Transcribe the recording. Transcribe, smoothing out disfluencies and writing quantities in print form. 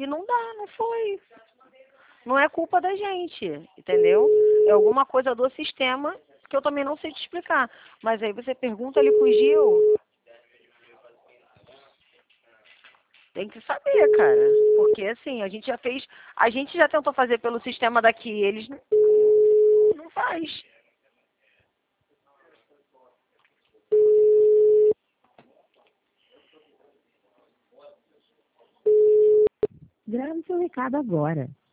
E não dá, não foi. Não é culpa da gente, entendeu? É alguma coisa do sistema que eu também não sei te explicar. Mas aí você pergunta ali pro Gil, tem que saber, cara. Porque assim, a gente já tentou fazer pelo sistema daqui, eles não faz. Grave seu recado agora.